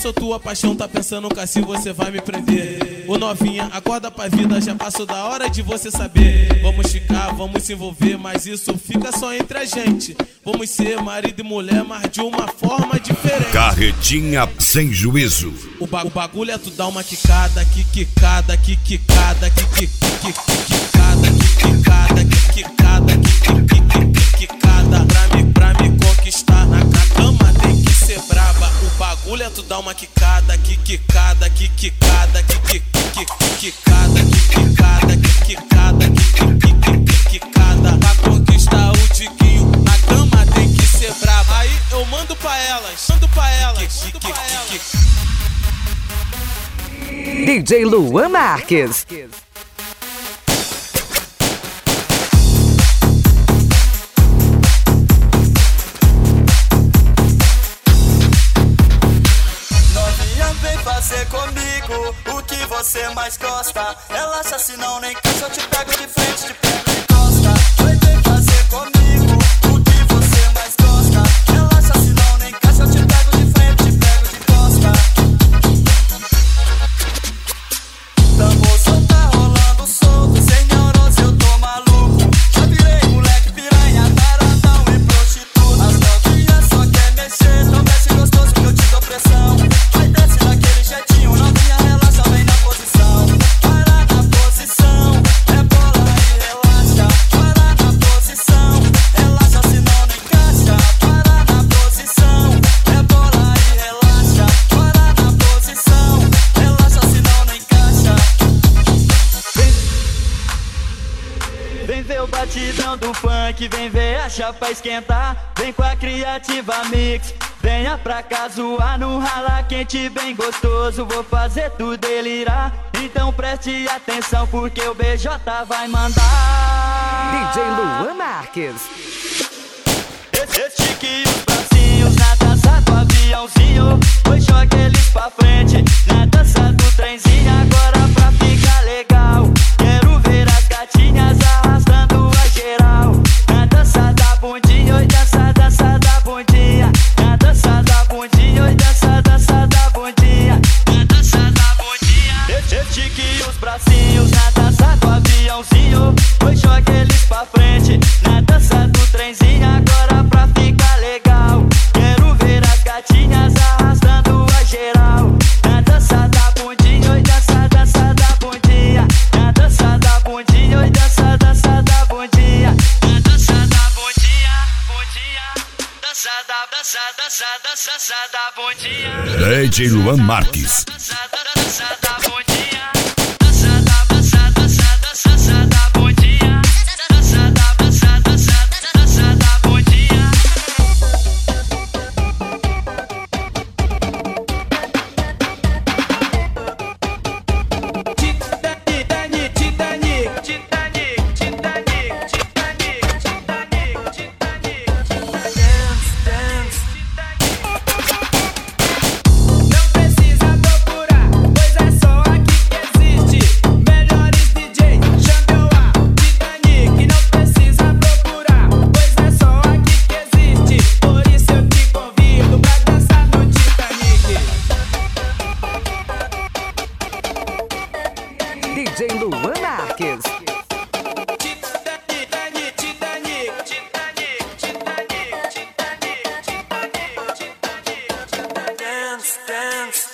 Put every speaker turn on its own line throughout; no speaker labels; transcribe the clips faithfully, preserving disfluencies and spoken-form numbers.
sou tua paixão, tá pensando que assim você vai me prender. Ô novinha, acorda pra vida, já passou da hora de você saber. Vamos ficar, vamos se envolver, mas isso fica só entre a gente. Vamos ser marido e mulher, mas de uma forma diferente.
Carretinha sem juízo.
O, ba o bagulho é tu dar uma quicada, que quicada, que quicada, que que que quicada, que quicada, que quicada, que que quicada. Pra me, pra me conquistar na cama tem que ser braba. O bagulho é tu dar uma quicada, que quicada, que quicada, que que que quicada, que quicada, que quicada, que que quicada. Pra conquistar o tiquinho na cama tem que ser braba. Aí eu mando pra elas, mando pra elas, mando pra elas.
D J Luan Marques.
Novinha, vem fazer comigo o que você mais gosta. Relaxa, senão nem cansa, eu te pego de frente, te pego de costa. Vem, vem fazer comigo o que você mais gosta. Relaxa, senão nem cansa, eu te pego de frente, te pego de costa. Tambor só tá rolando solto, senhoroso, eu tô maluco. Já virei moleque piranha, taradão e prostituta. As novinhas só quer mexer, então mexe gostoso que eu te dou pressão. Vai desce daquele jeitinho, novinha, relaxa, vem na posição. Para na posição, é bola e relaxa. Para na posição, relaxa, senão nem encaixa. Para na posição, é bola e relaxa. Para na posição, relaxa, senão nem encaixa. Vem ver o batidão do funk, vem ver a chapa esquentar. Vem com a Criativa Mix, venha pra cá zoar no rala quente bem gostoso. Vou fazer tu delirar, então preste atenção porque o B J vai mandar.
D J Luan Marques.
Estique os bracinhos na dança do aviãozinho. Foi joga eles pra frente na dança do trenzinho. Agora pra ficar legal, quero ver as gatinhas arrastando a geral. Na dança da bundinha, oi dança, dança da bundinha. Na dança da bundinha, oi dança, dança da bundinha. Na dança da bundinha. Estique os bracinhos na dança do aviãozinho. Foi joga eles pra frente na dança do trenzinho. Agora pra ficar legal, quero ver as gatinhas arrastando a geral. Na dança da bundinha, oi dança, dança da bundinha. Na dança da bundinha, oi dança, dança da bundinha. Na dança da bundinha, bundinha. Dança da, dança, dança, dança, dança da bundinha.
D J Luan Marques.
Dança, dança da bundinha. Dança da, dança, dança, dança, dança da bundinha. Dança da, dança, dança, dança da bundinha. Titanic, Titanic, Titanic, Titanic, Titanic, Titanic, Titanic. Dance, dance. Não precisa procurar, pois é só aqui que existe. Melhores D J, chame eu a Titanic. Não precisa procurar, pois é só aqui que existe. Por isso eu te convido pra dançar no Titanic.
D J Luan Marques.
Titanic, Titanic, Titanic, Titanic, Titanic, Titanic, Titanic. Dance, dance.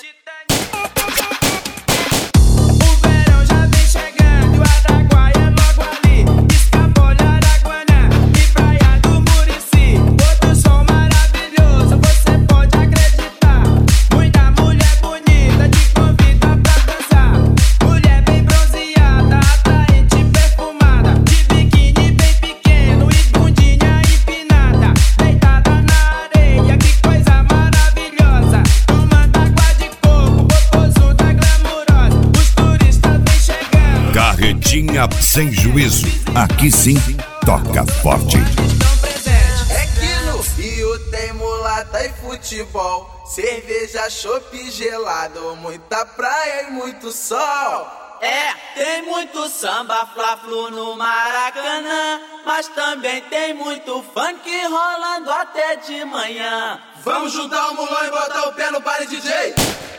O verão já vem chegando, o Araguaia é logo ali. Escapole, Araguanã e Praia do Murici. Outro som maravilhoso, você pode acreditar. Muita mulher bonita te convida pra dançar. Mulher bem bronzeada, atraente, perfumada, de biquíni bem pequeno e bundinha empinada. Deitada na areia, que coisa maravilhosa. Tomando água de coco, popozuda glamurosa. Os turistas vêm chegando.
Carretinha sem juízo. Aqui sim, toca forte.
Estão presentes.
É que no Rio tem mulata e futebol, cerveja, chopp gelado, muita praia e muito sol. É, tem muito samba fla-flu no Maracanã, mas também tem muito funk rolando até de manhã.
Vamos juntar o mulão e botar o pé no baile, D J.